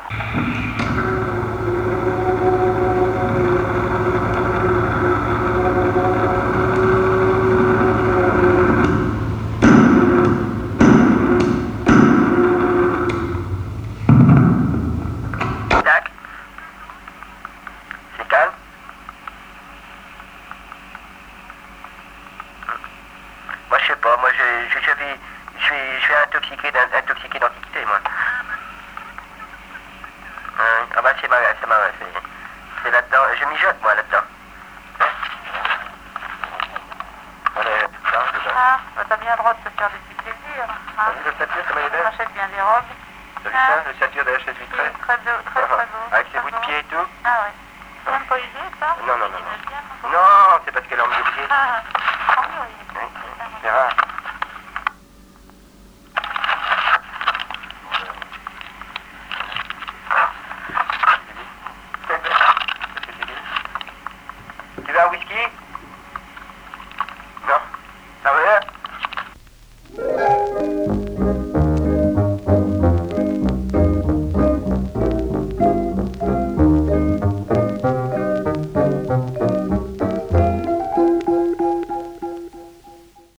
Je suis intoxiqué d'antiquité, moi. Ah bah c'est là-dedans, je mijote moi là-dedans. Ah, t'as bien le droit de te faire des petits plaisirs. T'as vu le satyre, ça m'a aidé? On achète bien des robes. T'as vu ça, le satyre de la chaise vitrée? Très beau, très beau. Avec ses bouts de pied et tout? Ah ouais. C'est même pas usé ça? Non, non, c'est parce qu'elle a envie de pied. Ah, oui. C'est rare. Tu veux un whisky?